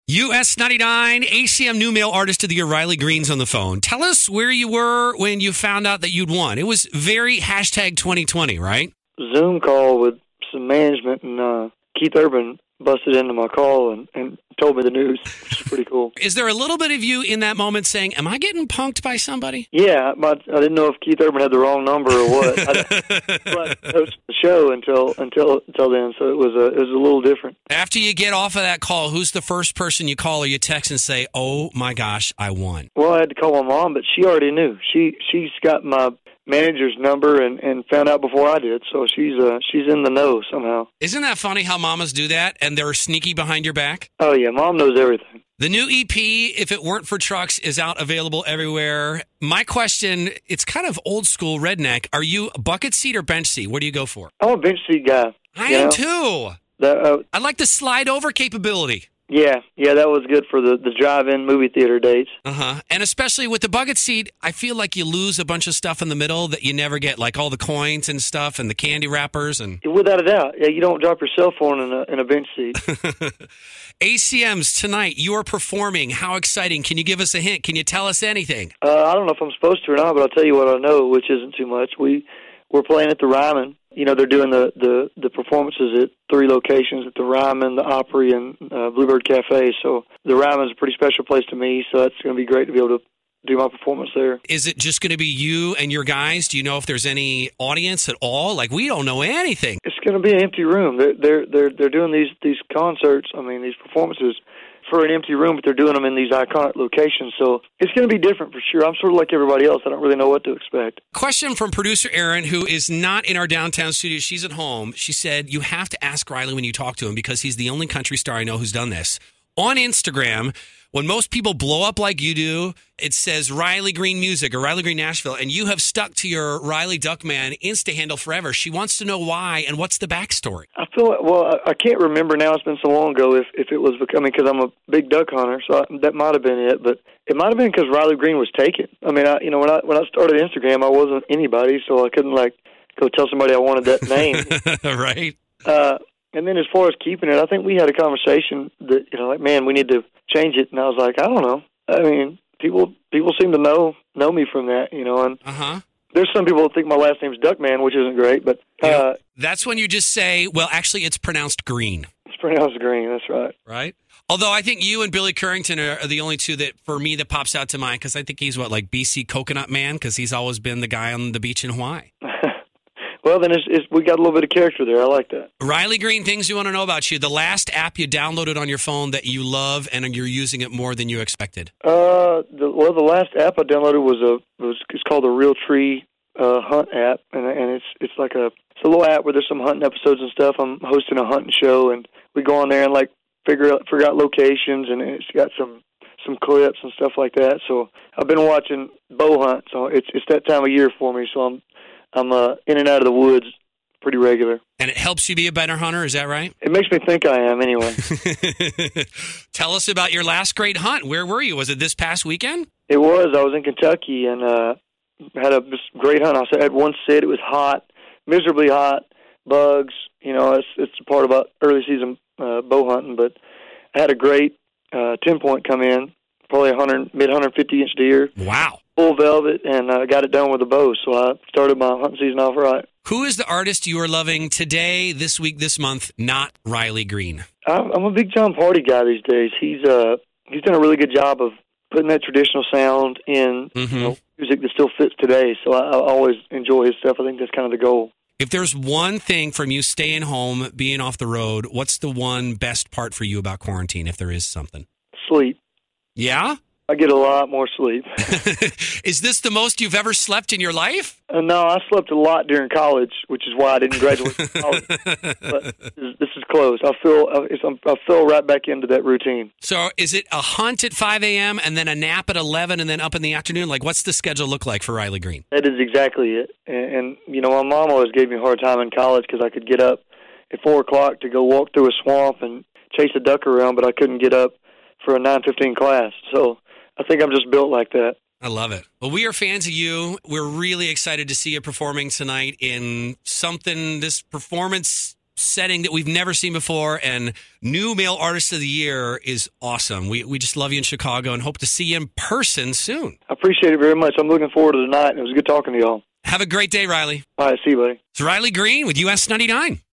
US 99 ACM New Male Artist of the Year, Riley Green's on the phone. Tell us where you were when you found out that you'd won. It was very hashtag 2020, right? Zoom call with some management, and Keith Urban busted into my call and told me the news, which is pretty cool. Is there a little bit of you in that moment saying, am I getting punked by somebody? Yeah, I didn't know if Keith Urban had the wrong number or what. I didn't host the show until then, so it was a little different. After you get off of that call, who's the first person you call or you text and say, oh my gosh, I won? Well, I had to call my mom, but she already knew. She's got my manager's number and found out before I did, so she's in the know somehow. Isn't that funny how mamas do that and they're sneaky behind your back? Oh yeah, mom knows everything. The new EP, If It Weren't for Trucks, is out, available everywhere. My question, it's kind of old school redneck. Are you bucket seat or bench seat? What do you go for? I'm a bench seat guy. I am too. I like the slide over capability. Yeah, that was good for the drive-in movie theater dates. And especially with the bucket seat, I feel like you lose a bunch of stuff in the middle that you never get, like all the coins and stuff and the candy wrappers. And without a doubt, yeah, you don't drop your cell phone in a bench seat. ACMs tonight, you are performing. How exciting. Can you give us a hint? Can you tell us anything? I don't know if I'm supposed to or not, but I'll tell you what I know, which isn't too much. We're playing at the Ryman. You know, they're doing the performances at 3 locations, at the Ryman, the Opry, and Bluebird Cafe. So the Ryman's a pretty special place to me, so it's going to be great to be able to do my performance there. Is it just going to be you and your guys? Do you know if there's any audience at all? Like, we don't know anything. It's going to be an empty room. They're doing these concerts, these performances for an empty room, but they're doing them in these iconic locations. So it's going to be different for sure. I'm sort of like everybody else. I don't really know what to expect. Question from producer Erin, who is not in our downtown studio. She's at home. She said, you have to ask Riley when you talk to him because he's the only country star I know who's done this. On Instagram, when most people blow up like you do, it says Riley Green Music or Riley Green Nashville, and you have stuck to your Riley Duckman Insta handle forever. She wants to know why and what's the backstory. I feel I can't remember now. It's been so long ago if it was becoming because I'm a big duck hunter, so that might have been it. But it might have been because Riley Green was taken. When I started Instagram, I wasn't anybody, so I couldn't go tell somebody I wanted that name. Right. And then as far as keeping it, I think we had a conversation that, man, we need to change it. And I was like, I don't know. People seem to know me from that, and there's some people that think my last name's Duckman, which isn't great, but that's when you just say, well, actually, it's pronounced Green. It's pronounced Green, that's right. Right? Although I think you and Billy Currington are the only two that, for me, that pops out to mind, because I think he's BC Coconut Man, because he's always been the guy on the beach in Hawaii. Well, then we got a little bit of character there. I like that. Riley Green, things you want to know about you. The last app you downloaded on your phone that you love and you're using it more than you expected. The last app I downloaded it's called the Real Tree Hunt app, and it's a little app where there's some hunting episodes and stuff. I'm hosting a hunting show, and we go on there and figure out locations, and it's got some clips and stuff like that. So I've been watching bow hunt, so it's that time of year for me. So I'm in and out of the woods pretty regular. And it helps you be a better hunter, is that right? It makes me think I am, anyway. Tell us about your last great hunt. Where were you? Was it this past weekend? It was. I was in Kentucky and had a great hunt. I had one sit. It was hot, miserably hot, bugs. It's a part about early season bow hunting, but I had a great 10-point come in, probably mid 150-inch deer. Wow. Full velvet, and got it done with a bow, so I started my hunting season off right. Who is the artist you are loving today, this week, this month, not Riley Green? I'm a big John Party guy these days. He's done a really good job of putting that traditional sound in music that still fits today, so I always enjoy his stuff. I think that's kind of the goal. If there's one thing from you staying home, being off the road, what's the one best part for you about quarantine, if there is something? Sleep. Yeah? I get a lot more sleep. Is this the most you've ever slept in your life? No, I slept a lot during college, which is why I didn't graduate from college. But this is close. I fell right back into that routine. So is it a hunt at 5 a.m. and then a nap at 11 and then up in the afternoon? What's the schedule look like for Riley Green? That is exactly it. And my mom always gave me a hard time in college because I could get up at 4 o'clock to go walk through a swamp and chase a duck around, but I couldn't get up for a 9:15 class. So I think I'm just built like that. I love it. Well, we are fans of you. We're really excited to see you performing tonight in something, this performance setting that we've never seen before, and new male artist of the year is awesome. We just love you in Chicago and hope to see you in person soon. I appreciate it very much. I'm looking forward to tonight, and it was good talking to y'all. Have a great day, Riley. All right, see you, buddy. It's Riley Green with US 99.